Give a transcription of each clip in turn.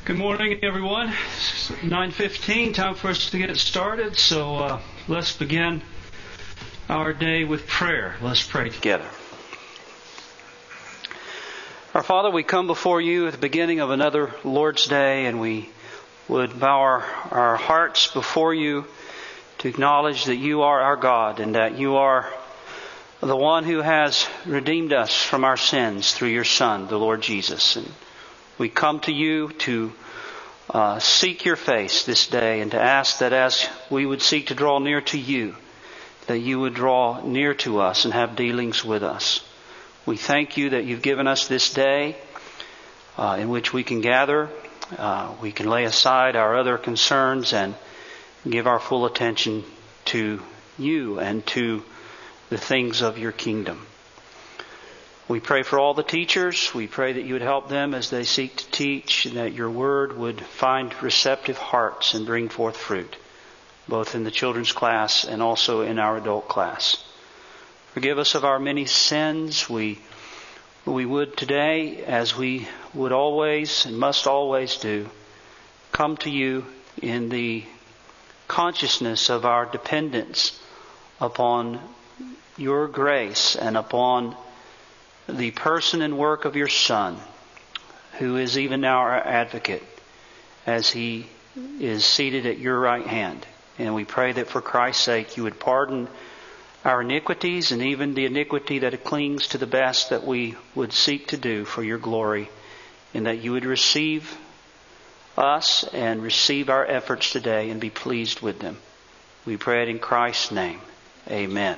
Good morning, everyone. It's 9:15, time for us to get started. So let's begin our day with prayer. Let's pray together. Our Father, we come before you at the beginning of another Lord's Day, and we would bow our hearts before you to acknowledge that you are our God and that you are the one who has redeemed us from our sins through your Son, the Lord Jesus. And we come to you to seek your face this day and to ask that as we would seek to draw near to you, that you would draw near to us and have dealings with us. We thank you that you've given us this day in which we can gather, we can lay aside our other concerns and give our full attention to you and to the things of your kingdom. We pray for all the teachers. We pray that you would help them as they seek to teach, and that your word would find receptive hearts and bring forth fruit, both in the children's class and also in our adult class. Forgive us of our many sins. We would today, as we would always and must always do, come to you in the consciousness of our dependence upon your grace and upon the person and work of your Son, who is even now our advocate, as he is seated at your right hand. And we pray that for Christ's sake you would pardon our iniquities and even the iniquity that clings to the best that we would seek to do for your glory, and that you would receive us and receive our efforts today and be pleased with them. We pray it in Christ's name. Amen.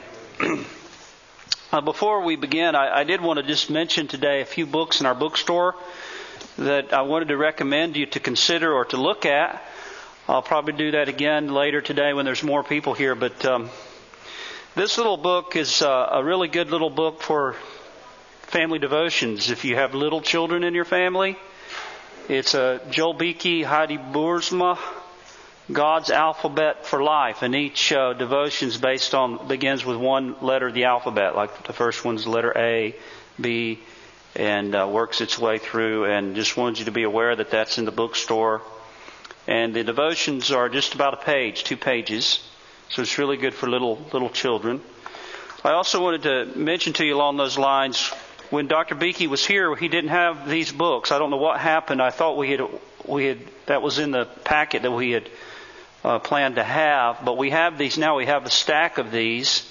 Before we begin, I did want to just mention today a few books in our bookstore that I wanted to recommend you to consider or to look at. I'll probably do that again later today when there's more people here. But this little book is a really good little book for family devotions. If you have little children in your family, it's Joel Beeke, Heidi Boersma, God's Alphabet for Life, and each devotion begins with one letter of the alphabet. Like the first one's the letter A, B, and works its way through. And just wanted you to be aware that that's in the bookstore. And the devotions are just about a page, 2 pages, so it's really good for little children. I also wanted to mention to you along those lines, when Dr. Beeke was here, he didn't have these books. I don't know what happened. I thought we had that was in the packet that we had planned to have, but we have these now. We have a stack of these,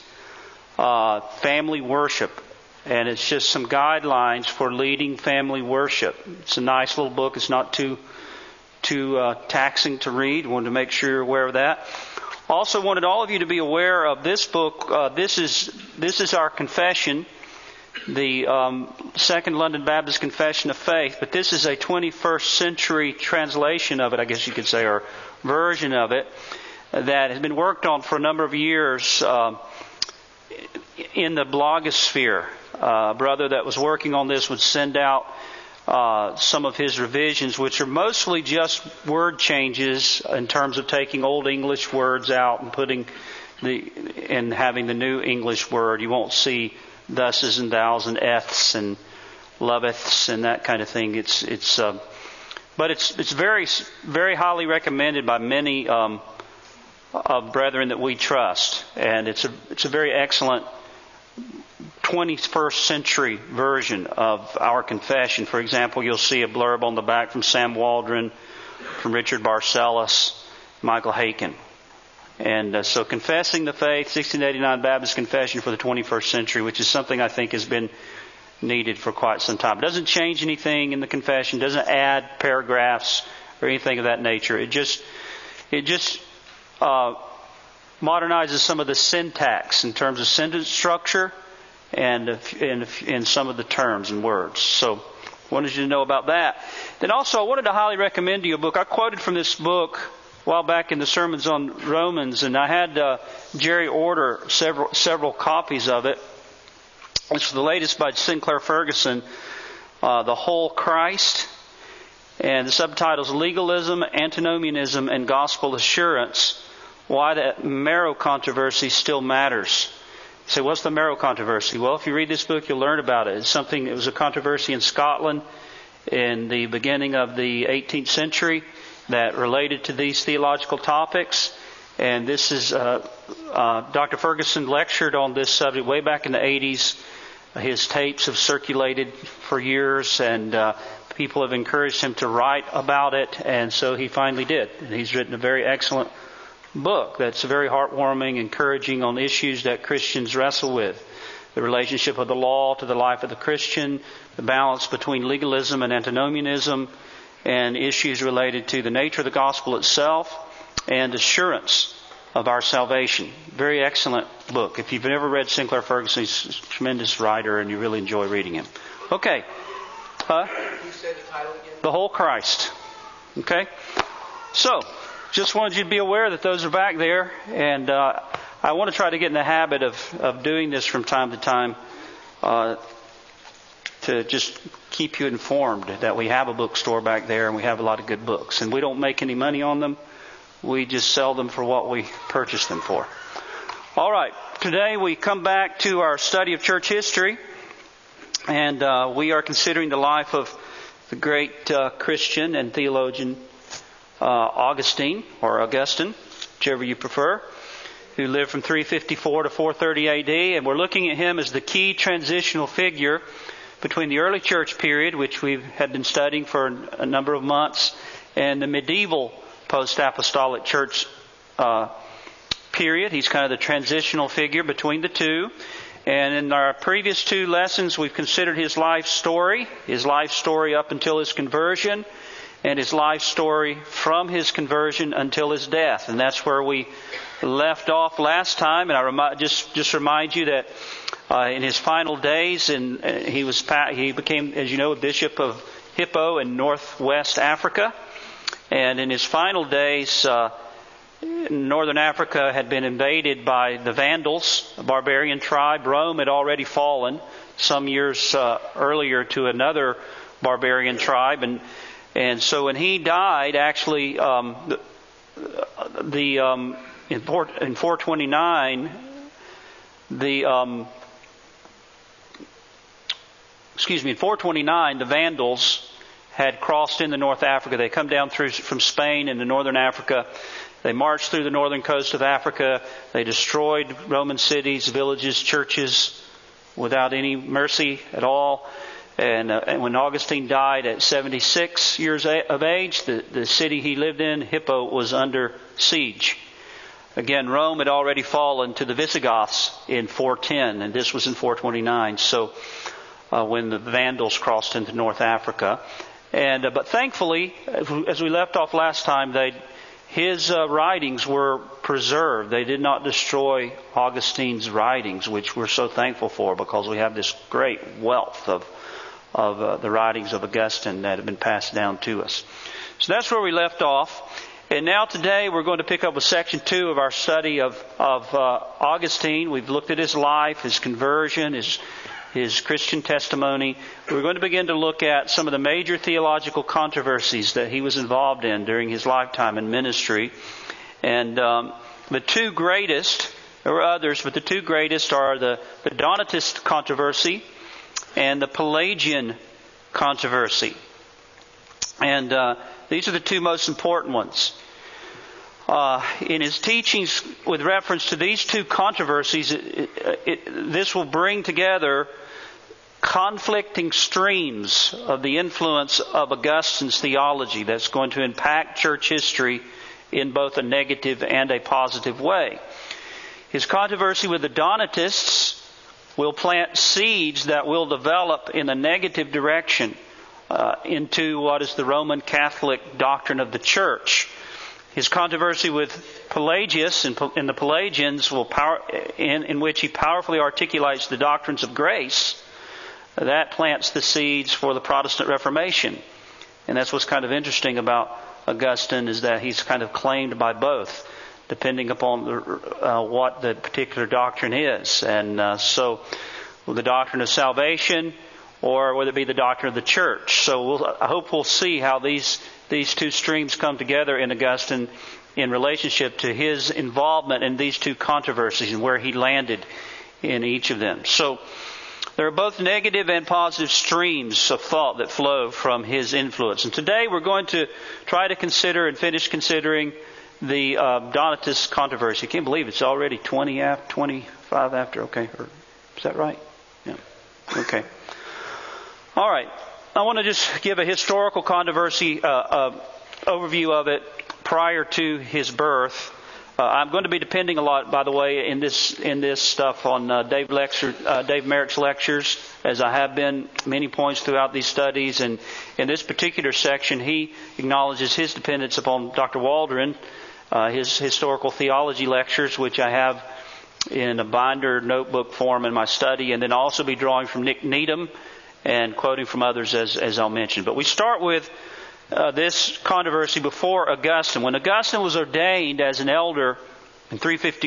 family worship, and it's just some guidelines for leading family worship. It's a nice little book. It's not too taxing to read. Wanted to make sure you're aware of that. Also wanted all of you to be aware of this book. This is our confession, the Second London Baptist Confession of Faith, but this is a 21st century translation of it, I guess you could say, or version of it, that has been worked on for a number of years in the blogosphere. A brother that was working on this would send out some of his revisions, which are mostly just word changes in terms of taking old English words out and putting and having the new English word. You won't see thuses and thous and eths and loveths and that kind of thing. But it's very, very highly recommended by many of brethren that we trust, and it's a very excellent 21st century version of our confession. For example, you'll see a blurb on the back from Sam Waldron, from Richard Barcellos, Michael Haken. And so Confessing the Faith, 1689 Baptist Confession for the 21st century, which is something I think has been needed for quite some time. It doesn't change anything in the confession, doesn't add paragraphs or anything of that nature. It just modernizes some of the syntax in terms of sentence structure and some of the terms and words. So wanted you to know about that. Then also I wanted to highly recommend to you a book. I quoted from this book a while back in the sermons on Romans, and I had Jerry order several copies of it. It's the latest by Sinclair Ferguson, The Whole Christ, and the subtitle's Legalism, Antinomianism, and Gospel Assurance, Why the Marrow Controversy Still Matters. You say, what's the Marrow Controversy? Well, if you read this book, you'll learn about it. It was a controversy in Scotland in the beginning of the 18th century that related to these theological topics. And this is, Dr. Ferguson lectured on this subject way back in the 80s. His tapes have circulated for years, and people have encouraged him to write about it, and so he finally did. And he's written a very excellent book that's very heartwarming, encouraging on issues that Christians wrestle with. The relationship of the law to the life of the Christian, the balance between legalism and antinomianism, and issues related to the nature of the gospel itself and assurance of our salvation. Very excellent book. If you've never read Sinclair Ferguson, he's a tremendous writer and you really enjoy reading him. Okay. Can you say the title again? The Whole Christ. Okay? So, just wanted you to be aware that those are back there, and I want to try to get in the habit of doing this from time to time to just keep you informed that we have a bookstore back there and we have a lot of good books. And we don't make any money on them. We just sell them for what we purchase them for. All right. Today we come back to our study of church history. And we are considering the life of the great Christian and theologian Augustine, or Augustine, whichever you prefer, who lived from 354 to 430 AD. And we're looking at him as the key transitional figure between the early church period, which we had been studying for a number of months, and the medieval post-apostolic church period. He's kind of the transitional figure between the two. And in our previous two lessons, we've considered his life story up until his conversion, and his life story from his conversion until his death. And that's where we left off last time. And I just remind you that in his final days, he became, as you know, a bishop of Hippo in northwest Africa. And in his final days, Northern Africa had been invaded by the Vandals, a barbarian tribe. Rome had already fallen some years earlier to another barbarian tribe, and so when he died, actually, in 429, in 429, the Vandals had crossed into North Africa. They come down from Spain into Northern Africa. They marched through the northern coast of Africa. They destroyed Roman cities, villages, churches without any mercy at all. And when Augustine died at 76 years of age, the city he lived in, Hippo, was under siege. Again, Rome had already fallen to the Visigoths in 410, and this was in 429. So when the Vandals crossed into North Africa. But thankfully, as we left off last time, his writings were preserved. They did not destroy Augustine's writings, which we're so thankful for, because we have this great wealth of the writings of Augustine that have been passed down to us. So that's where we left off. And now today we're going to pick up with section 2 of our study of Augustine. We've looked at his life, his conversion, his Christian testimony. We're going to begin to look at some of the major theological controversies that he was involved in during his lifetime and ministry. And the two greatest, there were others, but the two greatest are the Donatist controversy and the Pelagian controversy. And these are the two most important ones. In his teachings with reference to these two controversies, this will bring together conflicting streams of the influence of Augustine's theology that's going to impact church history in both a negative and a positive way. His controversy with the Donatists will plant seeds that will develop in a negative direction into what is the Roman Catholic doctrine of the church. His controversy with Pelagius and the Pelagians in which he powerfully articulates the doctrines of grace, that plants the seeds for the Protestant Reformation. And that's what's kind of interesting about Augustine, is that he's kind of claimed by both, depending upon what the particular doctrine is. And so the doctrine of salvation, or whether it be the doctrine of the church. So I hope we'll see how these two streams come together in Augustine in relationship to his involvement in these two controversies and where he landed in each of them. So There are both negative and positive streams of thought that flow from his influence. And today we're going to try to consider and finish considering the Donatist controversy. I can't believe it's already 25 after. Okay, is that right? Yeah. Okay. All right. I want to just give a historical controversy overview of it prior to his birth. I'm going to be depending a lot, by the way, in this stuff on Dave Merrick's lectures, as I have been many points throughout these studies. And in this particular section, he acknowledges his dependence upon Dr. Waldron, his historical theology lectures, which I have in a binder notebook form in my study, and then also be drawing from Nick Needham and quoting from others as I'll mention. But we start with this controversy before Augustine. When Augustine was ordained as an elder in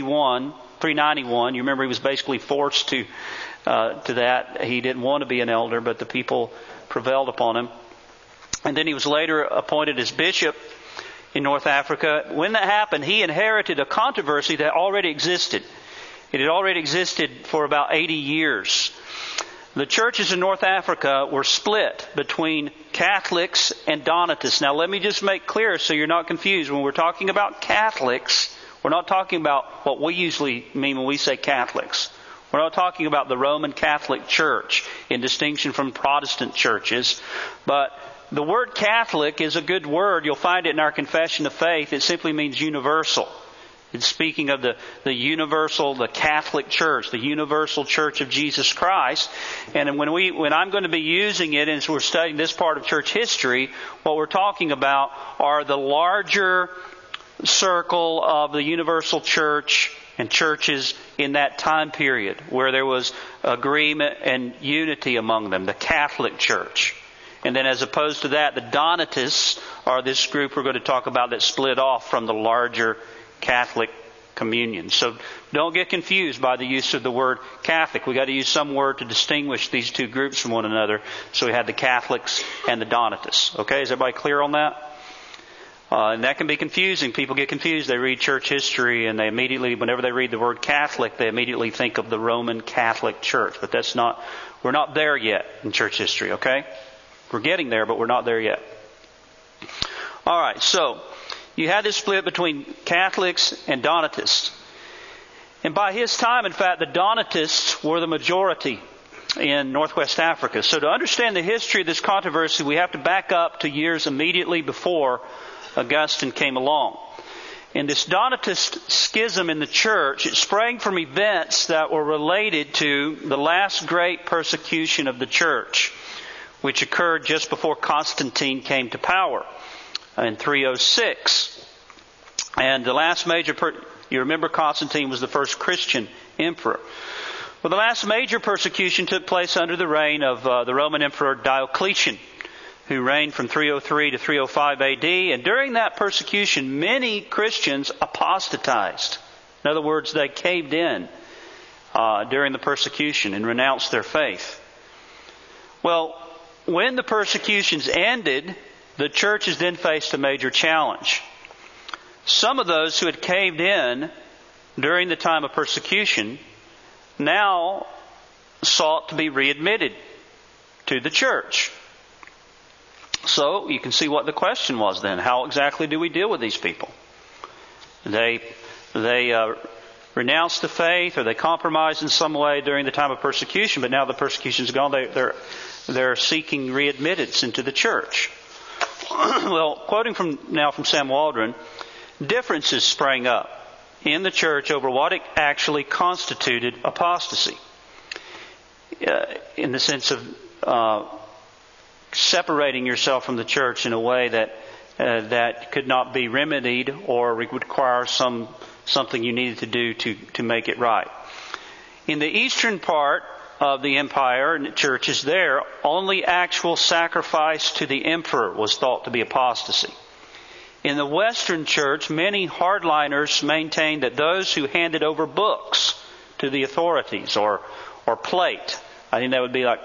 391, you remember he was basically forced to that. He didn't want to be an elder, but the people prevailed upon him. And then he was later appointed as bishop in North Africa. When that happened, he inherited a controversy that already existed. It had already existed for about 80 years. The churches in North Africa were split between Catholics and Donatists. Now let me just make clear so you're not confused. When we're talking about Catholics, we're not talking about what we usually mean when we say Catholics. We're not talking about the Roman Catholic Church in distinction from Protestant churches. But the word Catholic is a good word. You'll find it in our Confession of Faith. It simply means universal. It's speaking of the universal, the Catholic Church, the universal Church of Jesus Christ. And when I'm going to be using it, and as we're studying this part of church history, what we're talking about are the larger circle of the universal church and churches in that time period where there was agreement and unity among them, the Catholic Church. And then as opposed to that, the Donatists are this group we're going to talk about that split off from the larger Catholic communion. So don't get confused by the use of the word Catholic. We've got to use some word to distinguish these two groups from one another. So we have the Catholics and the Donatists. Okay, is everybody clear on that? And that can be confusing. People get confused. They read church history and they immediately, whenever they read the word Catholic, they immediately think of the Roman Catholic Church. But we're not there yet in church history, okay? We're getting there, but we're not there yet. All right, so you had this split between Catholics and Donatists. And by his time, in fact, the Donatists were the majority in Northwest Africa. So to understand the history of this controversy, we have to back up to years immediately before Augustine came along. And this Donatist schism in the church, it sprang from events that were related to the last great persecution of the church, which occurred just before Constantine came to power in 306. And the last major, you remember Constantine was the first Christian emperor. Well, the last major persecution took place under the reign of the Roman Emperor Diocletian, who reigned from 303 to 305 AD. And during that persecution, many Christians apostatized. In other words, they caved in during the persecution and renounced their faith. Well, when the persecutions ended, the churches then faced a major challenge. Some of those who had caved in during the time of persecution now sought to be readmitted to the church. So you can see what the question was then. How exactly do we deal with these people? They renounced the faith, or they compromised in some way during the time of persecution, but now the persecution's gone. They're seeking readmittance into the church. Well, quoting from Sam Waldron, differences sprang up in the church over what actually constituted apostasy, in the sense of separating yourself from the church in a way that could not be remedied or would require something you needed to do to make it right. In the eastern part of the empire and the churches there, only actual sacrifice to the emperor was thought to be apostasy. In the Western church, many hardliners maintained that those who handed over books to the authorities or plate, I think that would be like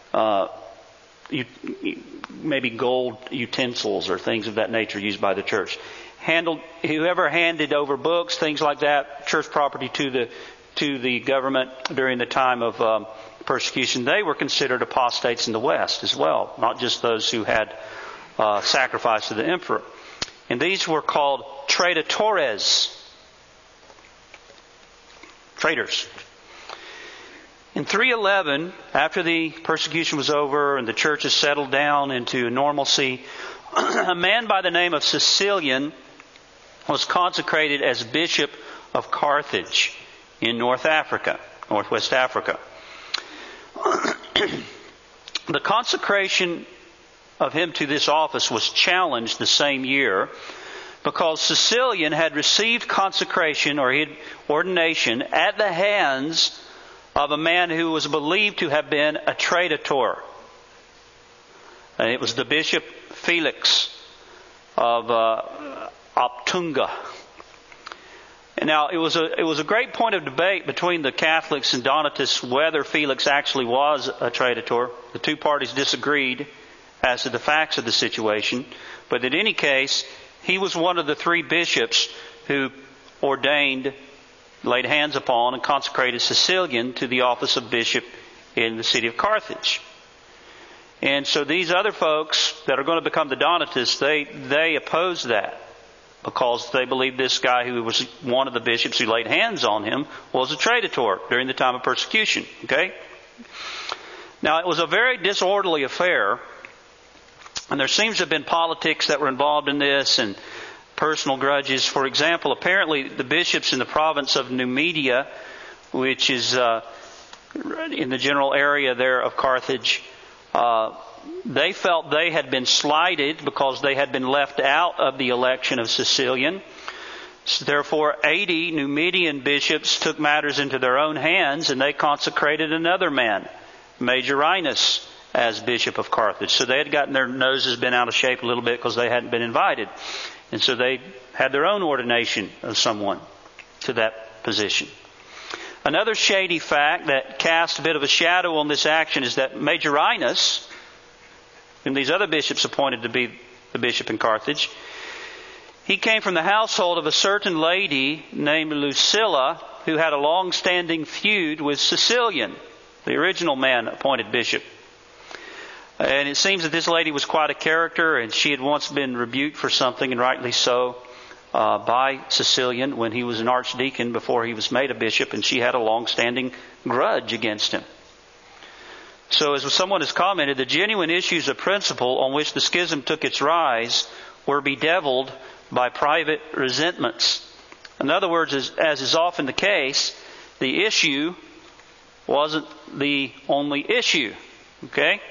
maybe gold utensils or things of that nature used by the church. Whoever handed over books, things like that, church property to to the government during the time of persecution, they were considered apostates in the West as well, not just those who had sacrificed to the emperor. And these were called traidores. Traitors. In 311, after the persecution was over and the churches settled down into normalcy, a man by the name of Cecilian was consecrated as Bishop of Carthage in Northwest Africa. The consecration of him to this office was challenged the same year because Cecilian had received consecration or ordination at the hands of a man who was believed to have been a traitor. And it was the Bishop Felix of Optunga. And now it was a great point of debate between the Catholics and Donatists whether Felix actually was a traitor. The two parties disagreed as to the facts of the situation, but in any case, he was one of the three bishops who ordained, laid hands upon, and consecrated Cecilian to the office of bishop in the city of Carthage. And so these other folks that are going to become the Donatists, they opposed that because they believed this guy who was one of the bishops who laid hands on him was a traitor during the time of persecution. Okay? Now, it was a very disorderly affair, and there seems to have been politics that were involved in this and personal grudges. For example, apparently the bishops in the province of Numidia, which is in the general area there of Carthage, they felt they had been slighted because they had been left out of the election of Cecilian. So therefore, 80 Numidian bishops took matters into their own hands, and they consecrated another man, Majorinus, as Bishop of Carthage. So they had gotten their noses bent out of shape a little bit because they hadn't been invited. And so they had their own ordination of someone to that position. Another shady fact that casts a bit of a shadow on this action is that Majorinus, whom these other bishops appointed to be the bishop in Carthage, he came from the household of a certain lady named Lucilla, who had a long-standing feud with Cecilian, the original man appointed bishop. And it seems that this lady was quite a character, and she had once been rebuked for something, and rightly so, by Cecilian when he was an archdeacon before he was made a bishop, and she had a long-standing grudge against him. So as someone has commented, the genuine issues of principle on which the schism took its rise were bedeviled by private resentments. In other words, as is often the case, the issue wasn't the only issue. Okay?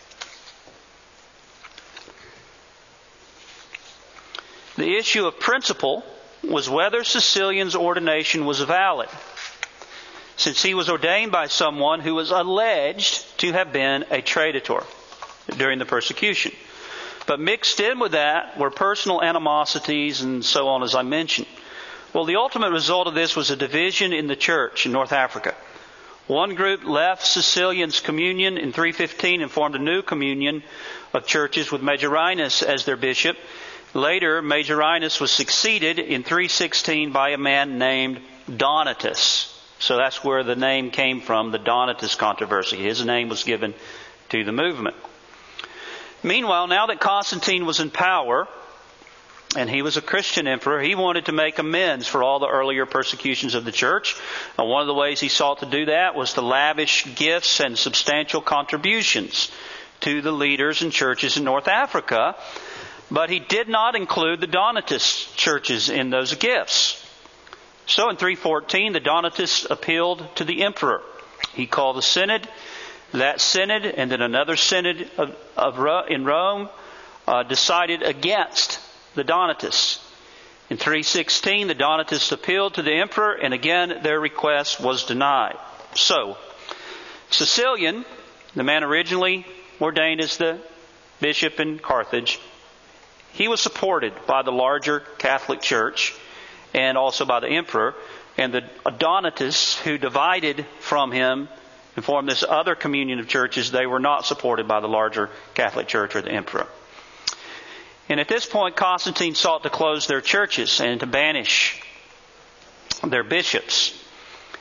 The issue of principle was whether Cecilian's ordination was valid, since he was ordained by someone who was alleged to have been a traitor during the persecution. But mixed in with that were personal animosities and so on, as I mentioned. Well, the ultimate result of this was a division in the church in North Africa. One group left Cecilian's communion in 315 and formed a new communion of churches with Majorinus as their bishop. Later, Majorinus was succeeded in 316 by a man named Donatus. So that's where the name came from, the Donatus controversy. His name was given to the movement. Meanwhile, now that Constantine was in power, and he was a Christian emperor, he wanted to make amends for all the earlier persecutions of the church. And one of the ways he sought to do that was to lavish gifts and substantial contributions to the leaders and churches in North Africa. But he did not include the Donatist churches in those gifts. So in 314, the Donatists appealed to the emperor. He called a synod. That synod and then another synod in Rome decided against the Donatists. In 316, the Donatists appealed to the emperor, and again their request was denied. So, Cecilian, the man originally ordained as the bishop in Carthage, he was supported by the larger Catholic Church and also by the emperor. And the Donatists who divided from him and formed this other communion of churches, they were not supported by the larger Catholic Church or the emperor. And at this point, Constantine sought to close their churches and to banish their bishops.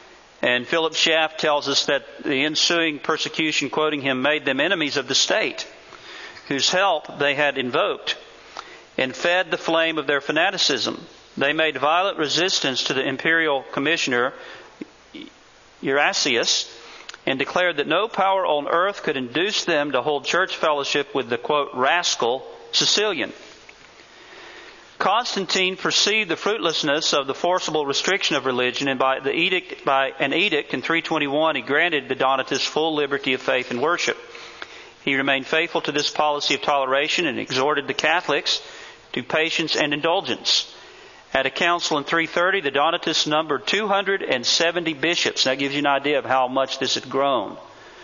And Philip Schaff tells us that the ensuing persecution, quoting him, made them enemies of the state, whose help they had invoked, and fed the flame of their fanaticism. They made violent resistance to the imperial commissioner, Eurasius, and declared that no power on earth could induce them to hold church fellowship with the, quote, rascal Cecilian. Constantine perceived the fruitlessness of the forcible restriction of religion, and by an edict in 321 he granted the Donatists full liberty of faith and worship. He remained faithful to this policy of toleration and exhorted the Catholics to patience and indulgence. At a council in 330, the Donatists numbered 270 bishops. That gives you an idea of how much this had grown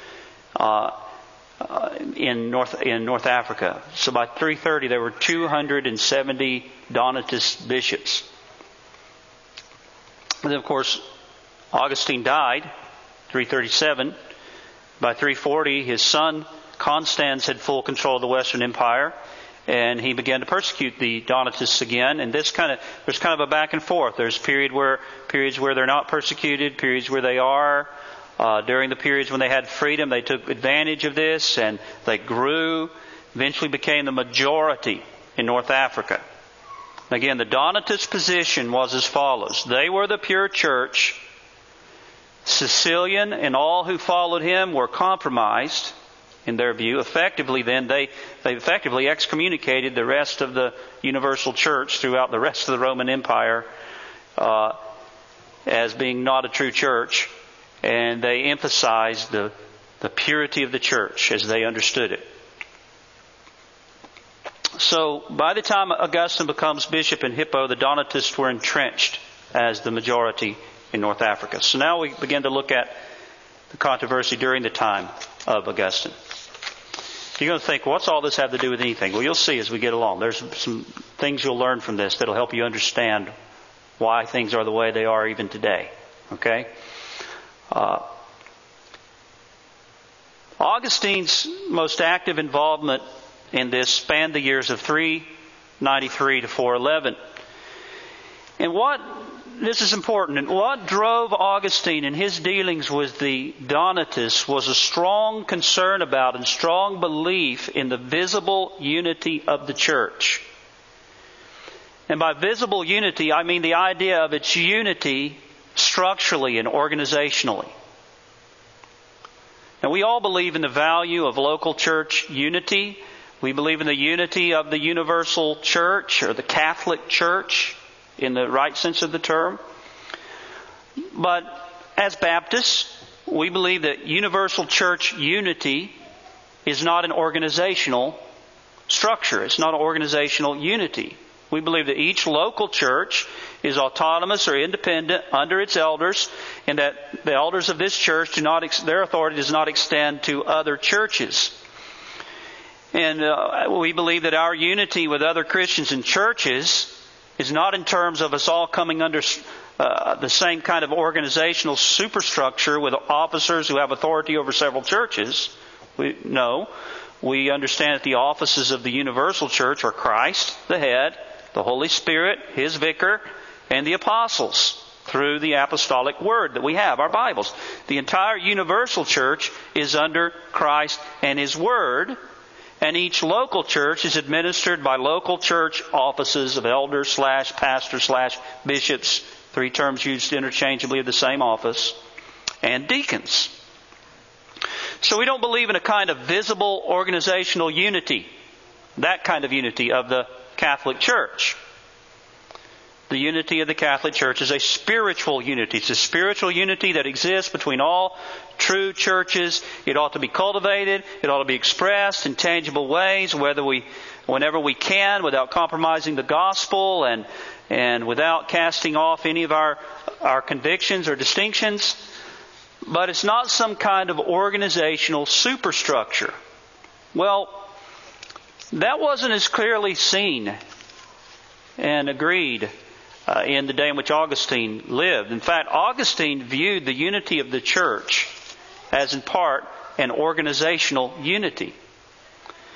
in North Africa. So by 330, there were 270 Donatist bishops. And then, of course, Augustine died, 337. By 340, his son Constans had full control of the Western Empire, and he began to persecute the Donatists again. And there's kind of a back and forth. There's periods where they're not persecuted, periods where they are. During the periods when they had freedom, they took advantage of this, and they grew, eventually became the majority in North Africa. Again, the Donatist position was as follows. They were the pure church. Cecilian and all who followed him were compromised, in their view. Effectively, then, they effectively excommunicated the rest of the universal church throughout the rest of the Roman Empire as being not a true church. And they emphasized the purity of the church as they understood it. So by the time Augustine becomes bishop in Hippo, the Donatists were entrenched as the majority in North Africa. So now we begin to look at the controversy during the time of Augustine. You're going to think, what's all this have to do with anything? Well, you'll see as we get along. There's some things you'll learn from this that'll help you understand why things are the way they are even today. Okay? Augustine's most active involvement in this spanned the years of 393 to 411. And this is important, and what drove Augustine in his dealings with the Donatists was a strong concern about and strong belief in the visible unity of the church. And by visible unity, I mean the idea of its unity structurally and organizationally. Now, we all believe in the value of local church unity. We believe in the unity of the universal church, or the Catholic Church, in the right sense of the term. But as Baptists, we believe that universal church unity is not an organizational structure. It's not an organizational unity. We believe that each local church is autonomous or independent under its elders, and that the elders of this church their authority does not extend to other churches. And we believe that our unity with other Christians and churches is not in terms of us all coming under the same kind of organizational superstructure with officers who have authority over several churches. We understand that the offices of the universal church are Christ, the head, the Holy Spirit, His vicar, and the apostles through the apostolic word that we have, our Bibles. The entire universal church is under Christ and His word, and each local church is administered by local church offices of elders / pastors / bishops, 3 terms used interchangeably of the same office, and deacons. So we don't believe in a kind of visible organizational unity, that kind of unity of the Catholic Church. The unity of the Catholic Church is a spiritual unity. It's a spiritual unity that exists between all true churches. It ought to be cultivated. It ought to be expressed in tangible ways, whenever we can, without compromising the gospel and without casting off any of our convictions or distinctions. But it's not some kind of organizational superstructure. Well, that wasn't as clearly seen and agreed in the day in which Augustine lived. In fact, Augustine viewed the unity of the church as in part an organizational unity.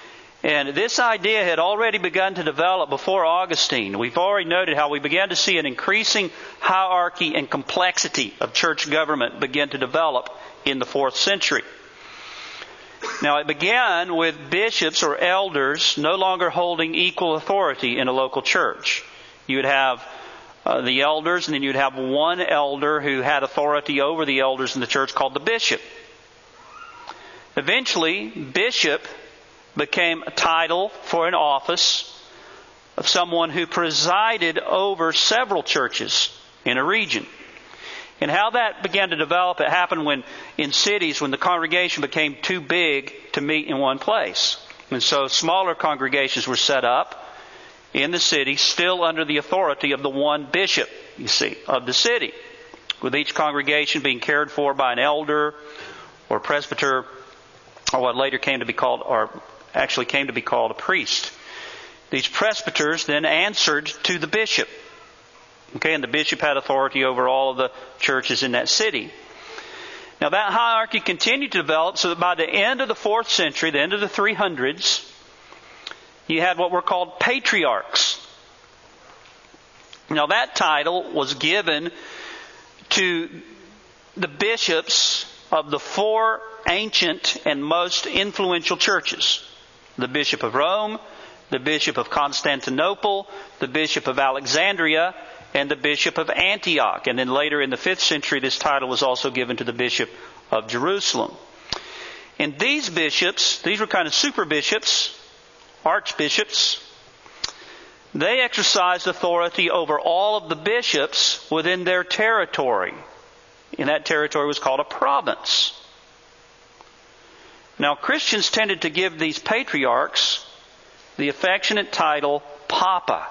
And this idea had already begun to develop before Augustine. We've already noted how we began to see an increasing hierarchy and complexity of church government begin to develop in the 4th century. Now, it began with bishops or elders no longer holding equal authority in a local church. You would have the elders, and then you'd have one elder who had authority over the elders in the church called the bishop. Eventually, bishop became a title for an office of someone who presided over several churches in a region. And how that began to develop, it happened in cities when the congregation became too big to meet in one place. And so smaller congregations were set up in the city, still under the authority of the one bishop, you see, of the city, with each congregation being cared for by an elder or presbyter, or what later came to be called a priest. These presbyters then answered to the bishop. Okay, and the bishop had authority over all of the churches in that city. Now that hierarchy continued to develop so that by the end of the 4th century, the end of the 300s, you had what were called patriarchs. Now that title was given to the bishops of the 4 ancient and most influential churches. The Bishop of Rome, the Bishop of Constantinople, the Bishop of Alexandria, and the Bishop of Antioch. And then later in the 5th century, this title was also given to the Bishop of Jerusalem. And these bishops, these were kind of super bishops, archbishops. They exercised authority over all of the bishops within their territory. And that territory was called a province. Now, Christians tended to give these patriarchs the affectionate title Papa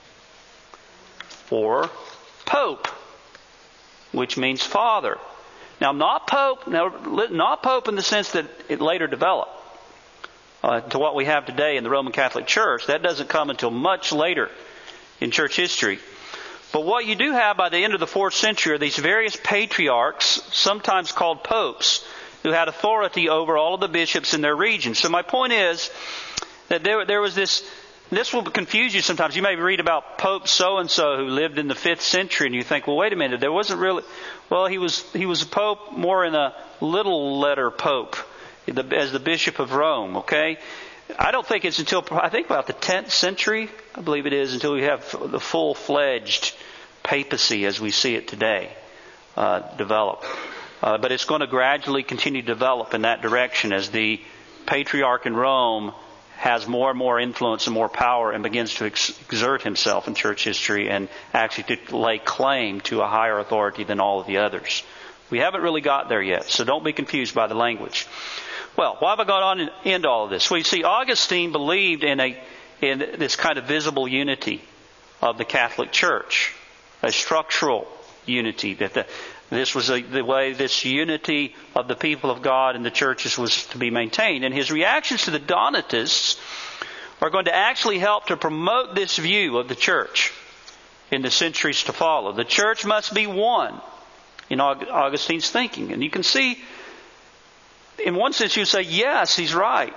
or Pope, which means father. Now, not Pope in the sense that it later developed to what we have today in the Roman Catholic Church. That doesn't come until much later in church history. But what you do have by the end of the 4th century are these various patriarchs, sometimes called popes, who had authority over all of the bishops in their region. So my point is that there was this will confuse you sometimes. You may read about Pope so-and-so who lived in the 5th century, and you think, well, wait a minute, there wasn't really... Well, he was a pope more in a little letter pope, as the Bishop of Rome, okay? I don't think it's until, I think about the 10th century, I believe it is, until we have the full-fledged papacy as we see it today develop. But it's going to gradually continue to develop in that direction as the patriarch in Rome has more and more influence and more power and begins to exert himself in church history and actually to lay claim to a higher authority than all of the others. We haven't really got there yet, so don't be confused by the language. Well, why have I gone on into all of this? Well, you see, Augustine believed in this kind of visible unity of the Catholic Church, a structural unity, that this was the way this unity of the people of God and the churches was to be maintained. And his reactions to the Donatists are going to actually help to promote this view of the church in the centuries to follow. The church must be one in Augustine's thinking. And you can see, in one sense, you say, yes, he's right.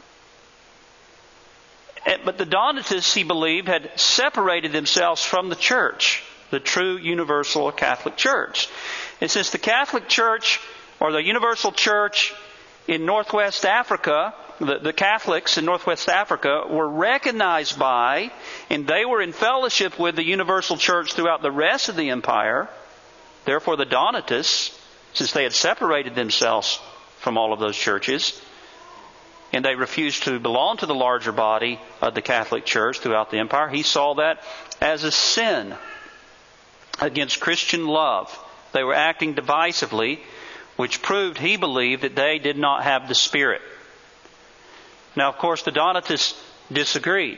But the Donatists, he believed, had separated themselves from the church, the true universal Catholic Church. And since the Catholic Church, or the universal church in Northwest Africa, the Catholics in Northwest Africa were recognized by, and they were in fellowship with the universal church throughout the rest of the empire, therefore the Donatists, since they had separated themselves from all of those churches, and they refused to belong to the larger body of the Catholic Church throughout the empire, he saw that as a sin against Christian love. They were acting divisively, which proved, he believed, that they did not have the Spirit. Now, of course, the Donatists disagreed.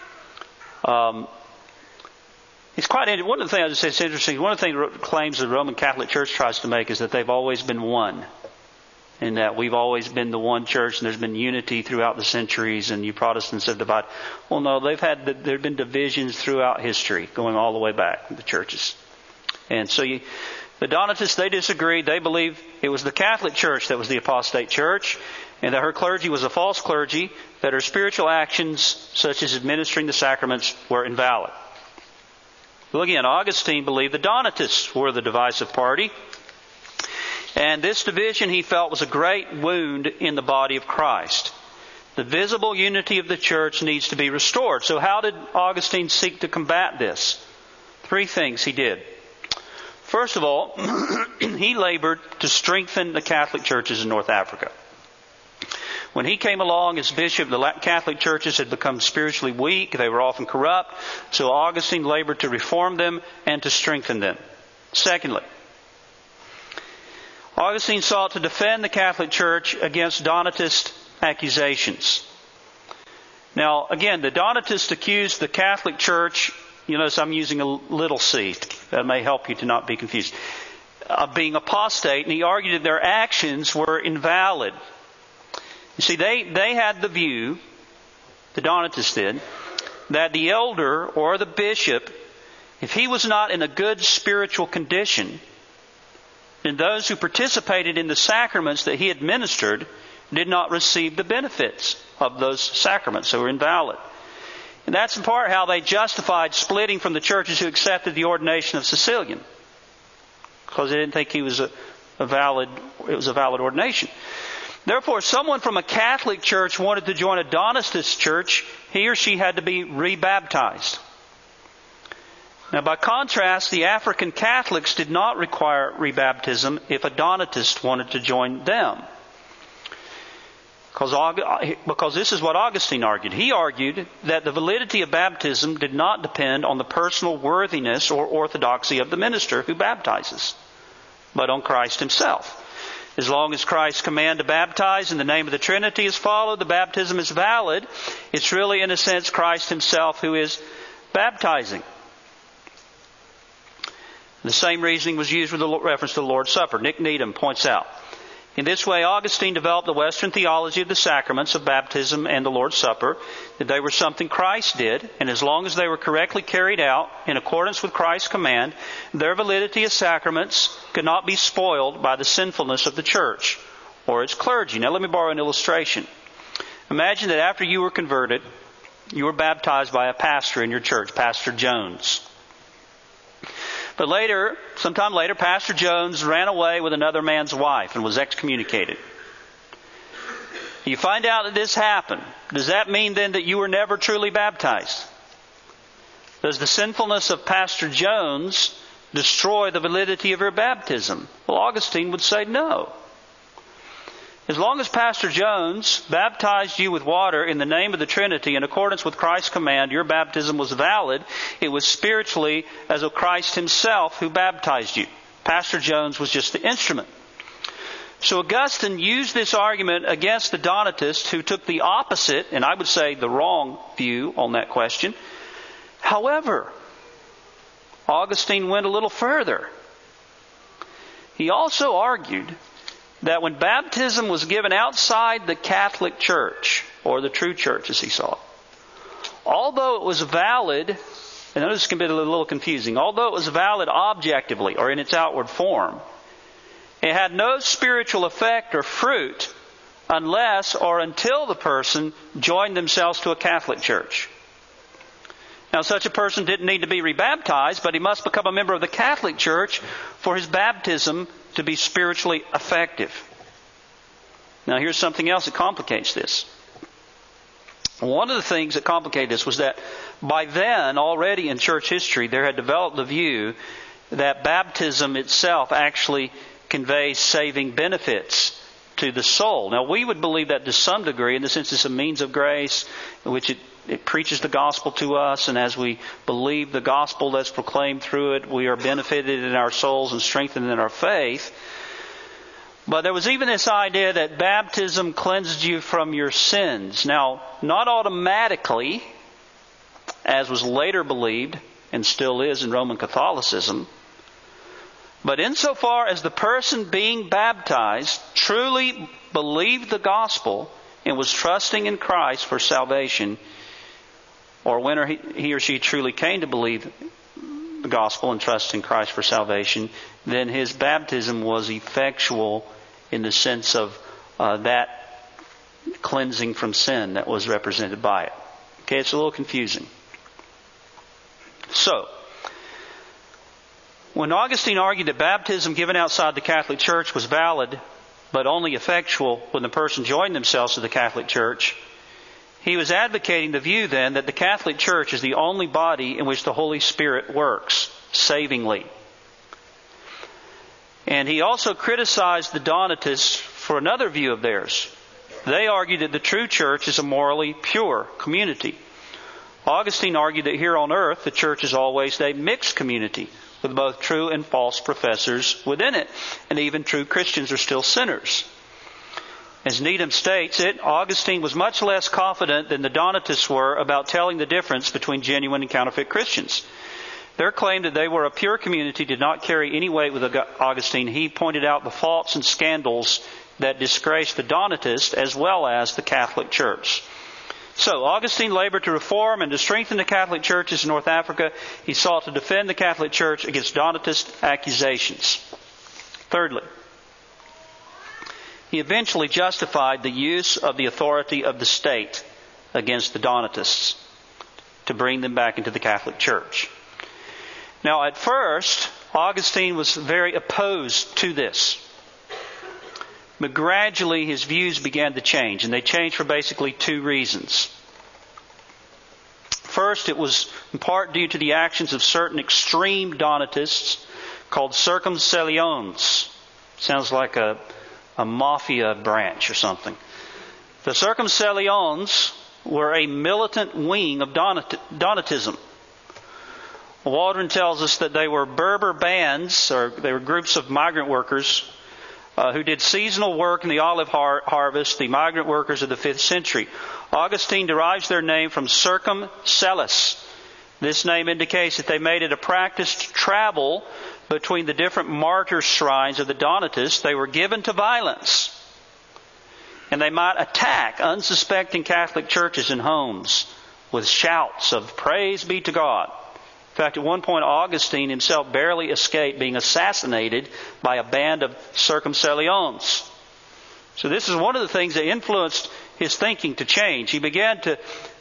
It's quite one of the things I just say it's interesting. One of the things claims the Roman Catholic Church tries to make is that they've always been one, and that we've always been the one church, and there's been unity throughout the centuries, and you Protestants have divided. Well, no, there have been divisions throughout history, going all the way back to the churches. And so The Donatists, they disagreed. They believed it was the Catholic Church that was the apostate church, and that her clergy was a false clergy, that her spiritual actions, such as administering the sacraments, were invalid. Well, again, Augustine believed the Donatists were the divisive party, and this division he felt was a great wound in the body of Christ. The visible unity of the church needs to be restored. So how did Augustine seek to combat this? 3 things he did. First of all, he labored to strengthen the Catholic churches in North Africa. When he came along as bishop, the Catholic churches had become spiritually weak. They were often corrupt. So Augustine labored to reform them and to strengthen them. Secondly, Augustine sought to defend the Catholic Church against Donatist accusations. Now, again, the Donatists accused the Catholic Church, you notice I'm using a little c, that may help you to not be confused, of being apostate, and he argued that their actions were invalid. You see, they had the view, the Donatists did, that the elder or the bishop, if he was not in a good spiritual condition, then those who participated in the sacraments that he administered did not receive the benefits of those sacraments, so were invalid. And that's in part how they justified splitting from the churches who accepted the ordination of Cecilian, because they didn't think it was a valid ordination. Therefore, if someone from a Catholic church wanted to join a Donatist church, he or she had to be rebaptized. Now, by contrast, the African Catholics did not require rebaptism if a Donatist wanted to join them. Because this is what Augustine argued. He argued that the validity of baptism did not depend on the personal worthiness or orthodoxy of the minister who baptizes, but on Christ himself. As long as Christ's command to baptize in the name of the Trinity is followed, the baptism is valid. It's really, in a sense, Christ himself who is baptizing. The same reasoning was used with reference to the Lord's Supper. Nick Needham points out. In this way, Augustine developed the Western theology of the sacraments of baptism and the Lord's Supper, that they were something Christ did, and as long as they were correctly carried out in accordance with Christ's command, their validity as sacraments could not be spoiled by the sinfulness of the church or its clergy. Now let me borrow an illustration. Imagine that after you were converted, you were baptized by a pastor in your church, Pastor Jones. But sometime later, Pastor Jones ran away with another man's wife and was excommunicated. You find out that this happened. Does that mean then that you were never truly baptized? Does the sinfulness of Pastor Jones destroy the validity of your baptism? Well, Augustine would say no. As long as Pastor Jones baptized you with water in the name of the Trinity in accordance with Christ's command, your baptism was valid. It was spiritually as of Christ himself who baptized you. Pastor Jones was just the instrument. So Augustine used this argument against the Donatists who took the opposite, and I would say the wrong view on that question. However, Augustine went a little further. He also argued that when baptism was given outside the Catholic Church, or the true church as he saw it, although it was valid, and this can be a little confusing, although it was valid objectively or in its outward form, it had no spiritual effect or fruit unless or until the person joined themselves to a Catholic church. Now, such a person didn't need to be rebaptized, but he must become a member of the Catholic Church for his baptism to be spiritually effective. Now, here's something else that complicates this. One of the things that complicated this was that by then, already in church history, there had developed the view that baptism itself actually conveys saving benefits to the soul. Now, we would believe that to some degree, in the sense it's a means of grace, in which it preaches the gospel to us, and as we believe the gospel that's proclaimed through it, we are benefited in our souls and strengthened in our faith. But there was even this idea that baptism cleansed you from your sins. Now, not automatically, as was later believed, and still is in Roman Catholicism, but insofar as the person being baptized truly believed the gospel and was trusting in Christ for salvation, or when he or she truly came to believe the gospel and trust in Christ for salvation, then his baptism was effectual in the sense of that cleansing from sin that was represented by it. Okay, it's a little confusing. So, when Augustine argued that baptism given outside the Catholic Church was valid, but only effectual when the person joined themselves to the Catholic Church, he was advocating the view then that the Catholic Church is the only body in which the Holy Spirit works savingly. And he also criticized the Donatists for another view of theirs. They argued that the true church is a morally pure community. Augustine argued that here on earth the church is always a mixed community with both true and false professors within it. And even true Christians are still sinners. As Needham states it, Augustine was much less confident than the Donatists were about telling the difference between genuine and counterfeit Christians. Their claim that they were a pure community did not carry any weight with Augustine. He pointed out the faults and scandals that disgraced the Donatists as well as the Catholic Church. So, Augustine labored to reform and to strengthen the Catholic churches in North Africa. He sought to defend the Catholic Church against Donatist accusations. Thirdly, he eventually justified the use of the authority of the state against the Donatists to bring them back into the Catholic Church. Now, at first, Augustine was very opposed to this. But gradually his views began to change, and they changed for basically two reasons. First, it was in part due to the actions of certain extreme Donatists called circumcellions. Sounds like a mafia branch or something. The circumcellions were a militant wing of Donatism. Waldron tells us that they were Berber bands, or they were groups of migrant workers who did seasonal work in the olive harvest, the migrant workers of the 5th century. Augustine derives their name from circumcellus. This name indicates that they made it a practice to travel between the different martyr shrines of the Donatists. They were given to violence, and they might attack unsuspecting Catholic churches and homes with shouts of praise be to God. In fact, at one point, Augustine himself barely escaped being assassinated by a band of circumcellions. So this is one of the things that influenced his thinking to change. He began to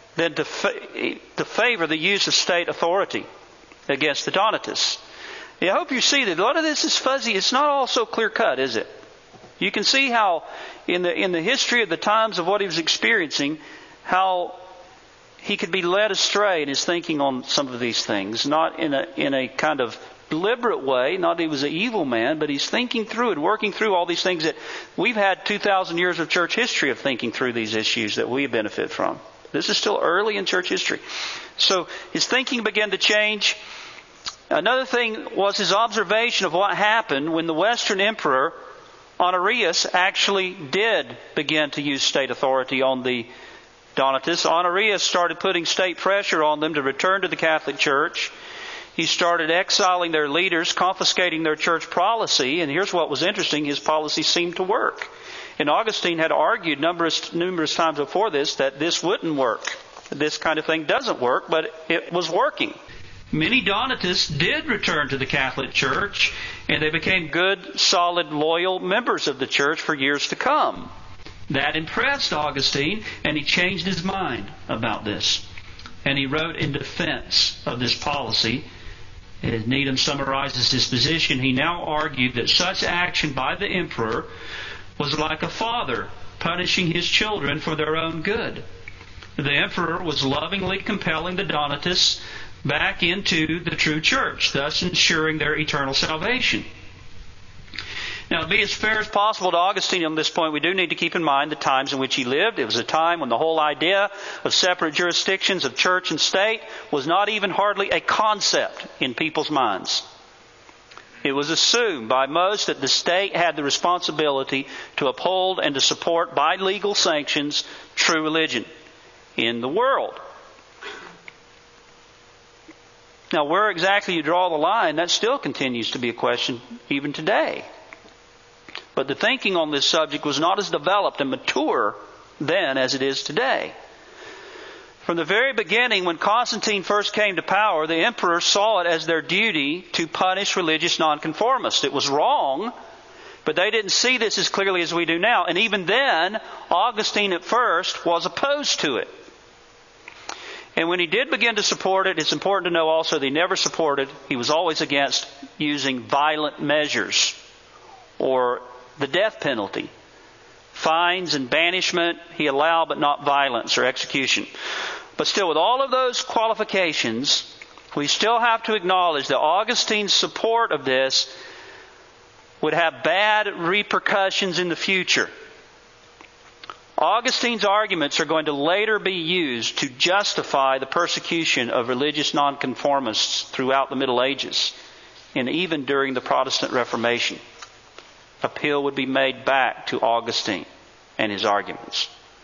favor the use of state authority against the Donatists. I hope you see that a lot of this is fuzzy. It's not all so clear-cut, is it? You can see how in the history of the times of what he was experiencing, how he could be led astray in his thinking on some of these things, not in a kind of deliberate way, not that he was an evil man, but he's thinking through and working through all these things that we've had 2,000 years of church history of thinking through these issues that we benefit from. This is still early in church history. So his thinking began to change. Another thing was his observation of what happened when the Western Emperor Honorius actually did begin to use state authority on the Donatists. Honorius started putting state pressure on them to return to the Catholic Church. He started exiling their leaders, confiscating their church policy, and here's what was interesting, his policy seemed to work. And Augustine had argued numerous times before this that this wouldn't work. This kind of thing doesn't work, but it was working. Many Donatists did return to the Catholic Church, and they became good, solid, loyal members of the church for years to come. That impressed Augustine, and he changed his mind about this. And he wrote in defense of this policy. As Needham summarizes his position, he now argued that such action by the emperor was like a father punishing his children for their own good. The emperor was lovingly compelling the Donatists back into the true church, thus ensuring their eternal salvation. Now, to be as fair as possible to Augustine on this point, we do need to keep in mind the times in which he lived. It was a time when the whole idea of separate jurisdictions of church and state was not even hardly a concept in people's minds. It was assumed by most that the state had the responsibility to uphold and to support by legal sanctions true religion in the world. Now, where exactly you draw the line, that still continues to be a question even today. But the thinking on this subject was not as developed and mature then as it is today. From the very beginning, when Constantine first came to power, the emperors saw it as their duty to punish religious nonconformists. It was wrong, but they didn't see this as clearly as we do now. And even then, Augustine at first was opposed to it. And when he did begin to support it, it's important to know also that he never supported, he was always against using violent measures or the death penalty. Fines and banishment he allowed, but not violence or execution. But still, with all of those qualifications, we still have to acknowledge that Augustine's support of this would have bad repercussions in the future. Augustine's arguments are going to later be used to justify the persecution of religious nonconformists throughout the Middle Ages and even during the Protestant Reformation. Appeal would be made back to Augustine and his arguments.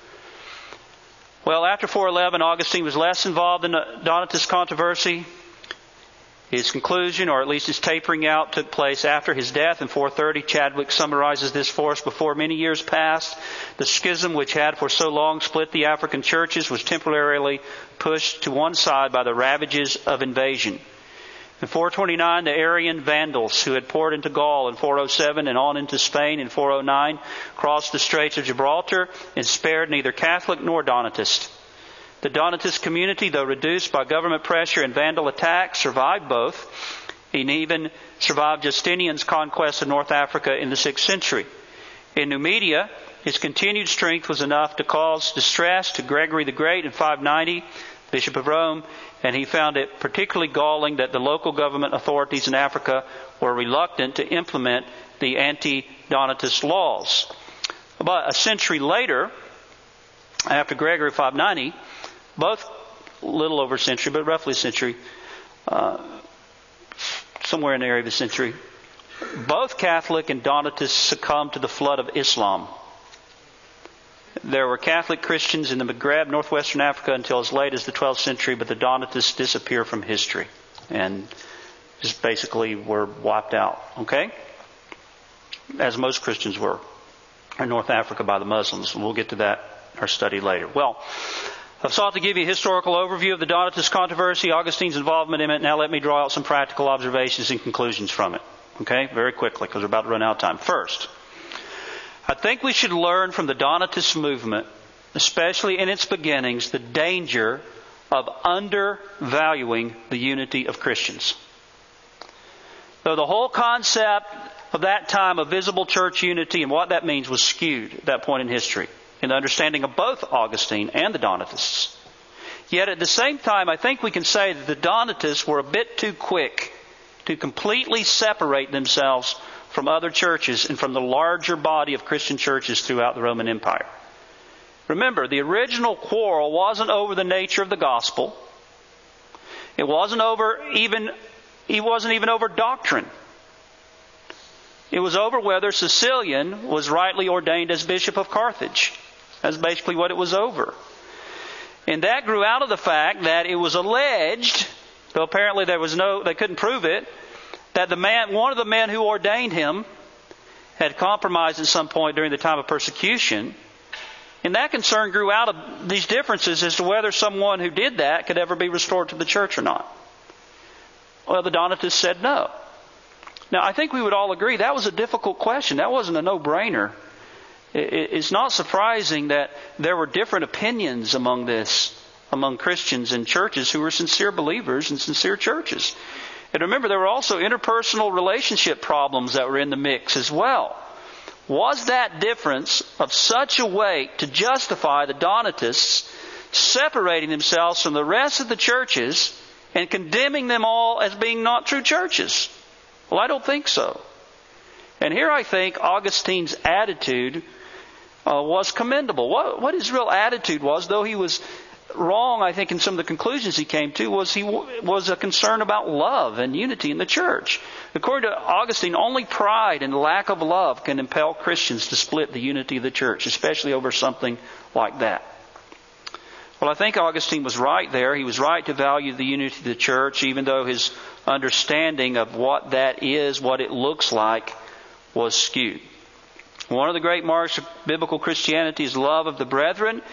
Well, after 411, Augustine was less involved in the Donatist controversy. His conclusion, or at least his tapering out, took place after his death in 430. Chadwick summarizes this for us. Before many years passed, the schism which had for so long split the African churches was temporarily pushed to one side by the ravages of invasion. In 429, the Arian Vandals, who had poured into Gaul in 407 and on into Spain in 409, crossed the Straits of Gibraltar and spared neither Catholic nor Donatist. The Donatist community, though reduced by government pressure and Vandal attacks, survived both, and even survived Justinian's conquest of North Africa in the 6th century. In Numidia, his continued strength was enough to cause distress to Gregory the Great in 590, Bishop of Rome, and he found it particularly galling that the local government authorities in Africa were reluctant to implement the anti-Donatist laws. About a century later, after Gregory 590, both a little over a century, but roughly a century, somewhere in the area of a century, both Catholic and Donatists succumbed to the flood of Islam. There were Catholic Christians in the Maghreb, northwestern Africa, until as late as the 12th century, but the Donatists disappear from history and just basically were wiped out, okay? As most Christians were in North Africa by the Muslims. We'll get to that in our study later. Well, I've sought to give you a historical overview of the Donatist controversy, Augustine's involvement in it. Now let me draw out some practical observations and conclusions from it. Okay? Very quickly, because we're about to run out of time. First, I think we should learn from the Donatist movement, especially in its beginnings, the danger of undervaluing the unity of Christians. Though the whole concept of that time of visible church unity and what that means was skewed at that point in history, in the understanding of both Augustine and the Donatists. Yet at the same time, I think we can say that the Donatists were a bit too quick to completely separate themselves from other churches and from the larger body of Christian churches throughout the Roman Empire. Remember, the original quarrel wasn't over the nature of the gospel. It wasn't even over doctrine. It was over whether Cecilian was rightly ordained as Bishop of Carthage. That's basically what it was over. And that grew out of the fact that it was alleged, though apparently they couldn't prove it, that one of the men who ordained him had compromised at some point during the time of persecution. And that concern grew out of these differences as to whether someone who did that could ever be restored to the church or not. Well, the Donatists said no. Now, I think we would all agree that was a difficult question. That wasn't a no-brainer. It's not surprising that there were different opinions among Christians and churches who were sincere believers in sincere churches. And remember, there were also interpersonal relationship problems that were in the mix as well. Was that difference of such a weight to justify the Donatists separating themselves from the rest of the churches and condemning them all as being not true churches? Well, I don't think so. And here I think Augustine's attitude was commendable. What his real attitude was, though he was wrong, I think, in some of the conclusions he came to, was a concern about love and unity in the church. According to Augustine, only pride and lack of love can impel Christians to split the unity of the church, especially over something like that. Well, I think Augustine was right there. He was right to value the unity of the church, even though his understanding of what that is, what it looks like, was skewed. One of the great marks of biblical Christianity is love of the brethren.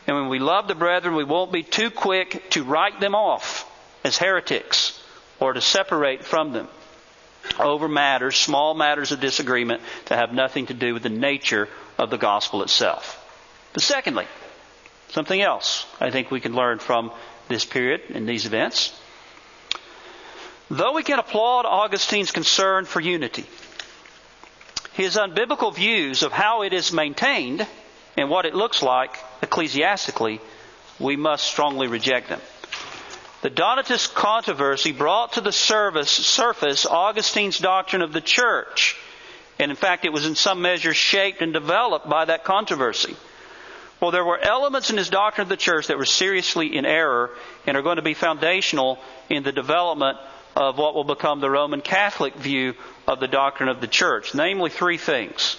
And when we love the brethren, we won't be too quick to write them off as heretics or to separate from them over matters, small matters of disagreement that have nothing to do with the nature of the gospel itself. But secondly, something else I think we can learn from this period and these events. Though we can applaud Augustine's concern for unity, his unbiblical views of how it is maintained and what it looks like ecclesiastically, we must strongly reject them. The Donatist controversy brought to the surface Augustine's doctrine of the church. And in fact, it was in some measure shaped and developed by that controversy. Well, there were elements in his doctrine of the church that were seriously in error and are going to be foundational in the development of what will become the Roman Catholic view of the doctrine of the church. Namely, three things.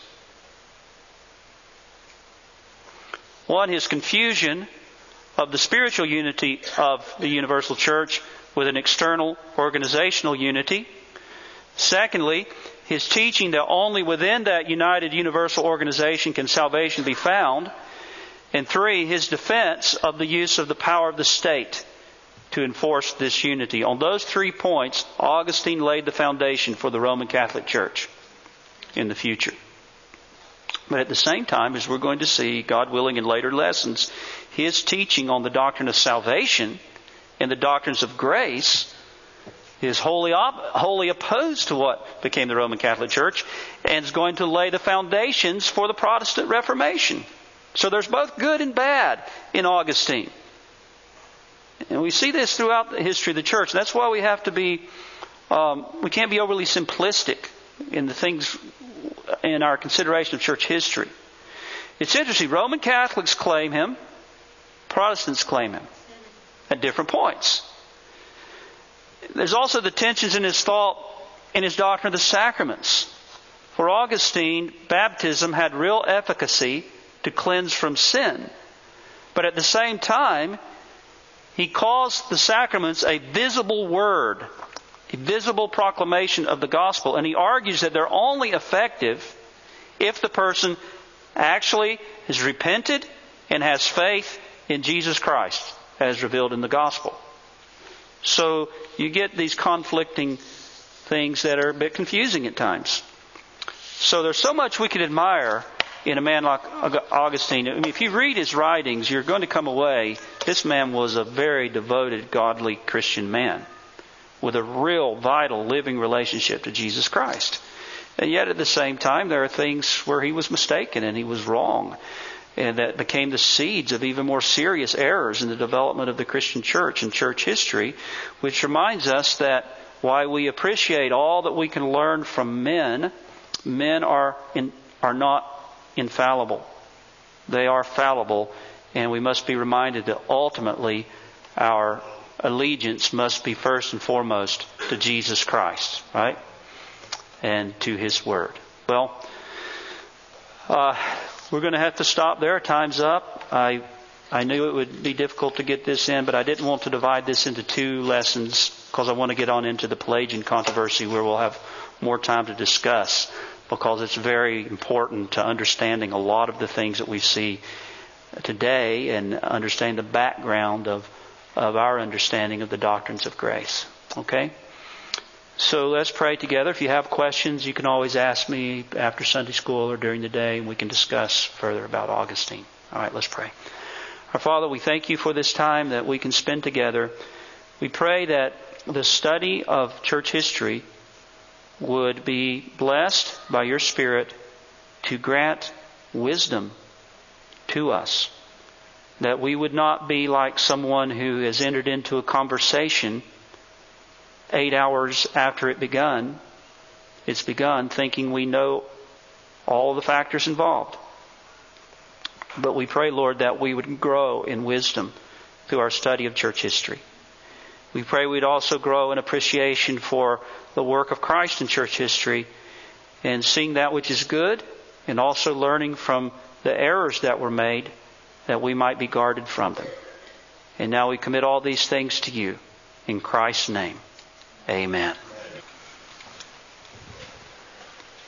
One, his confusion of the spiritual unity of the universal church with an external organizational unity. Secondly, his teaching that only within that united universal organization can salvation be found. And three, his defense of the use of the power of the state to enforce this unity. On those 3 points, Augustine laid the foundation for the Roman Catholic Church in the future. But at the same time, as we're going to see, God willing, in later lessons, his teaching on the doctrine of salvation and the doctrines of grace is wholly opposed to what became the Roman Catholic Church and is going to lay the foundations for the Protestant Reformation. So there's both good and bad in Augustine. And we see this throughout the history of the church. That's why we have to be, we can't be overly simplistic in the things in our consideration of church history. It's interesting. Roman Catholics claim him. Protestants claim him at different points. There's also the tensions in his thought, in his doctrine of the sacraments. For Augustine, baptism had real efficacy to cleanse from sin. But at the same time, he calls the sacraments a visible word, a visible proclamation of the gospel. And he argues that they're only effective if the person actually has repented and has faith in Jesus Christ as revealed in the gospel. So you get these conflicting things that are a bit confusing at times. So there's so much we can admire in a man like Augustine. I mean, if you read his writings, you're going to come away, this man was a very devoted, godly Christian man with a real, vital, living relationship to Jesus Christ. And yet at the same time, there are things where he was mistaken and he was wrong. And that became the seeds of even more serious errors in the development of the Christian church and church history, which reminds us that while we appreciate all that we can learn from men, men are not infallible. They are fallible, and we must be reminded that ultimately our allegiance must be first and foremost to Jesus Christ, right? And to His Word. Well, we're going to have to stop there. Time's up. I knew it would be difficult to get this in, but I didn't want to divide this into 2 lessons because I want to get on into the Pelagian controversy where we'll have more time to discuss, because it's very important to understanding a lot of the things that we see today and understand the background of our understanding of the doctrines of grace. Okay? So let's pray together. If you have questions, you can always ask me after Sunday school or during the day, and we can discuss further about Augustine. All right, let's pray. Our Father, we thank you for this time that we can spend together. We pray that the study of church history would be blessed by your Spirit to grant wisdom to us. That we would not be like someone who has entered into a conversation 8 hours after it's begun, thinking we know all the factors involved. But we pray, Lord, that we would grow in wisdom through our study of church history. We pray we'd also grow in appreciation for the work of Christ in church history and seeing that which is good and also learning from the errors that were made that we might be guarded from them. And now we commit all these things to you in Christ's name. Amen.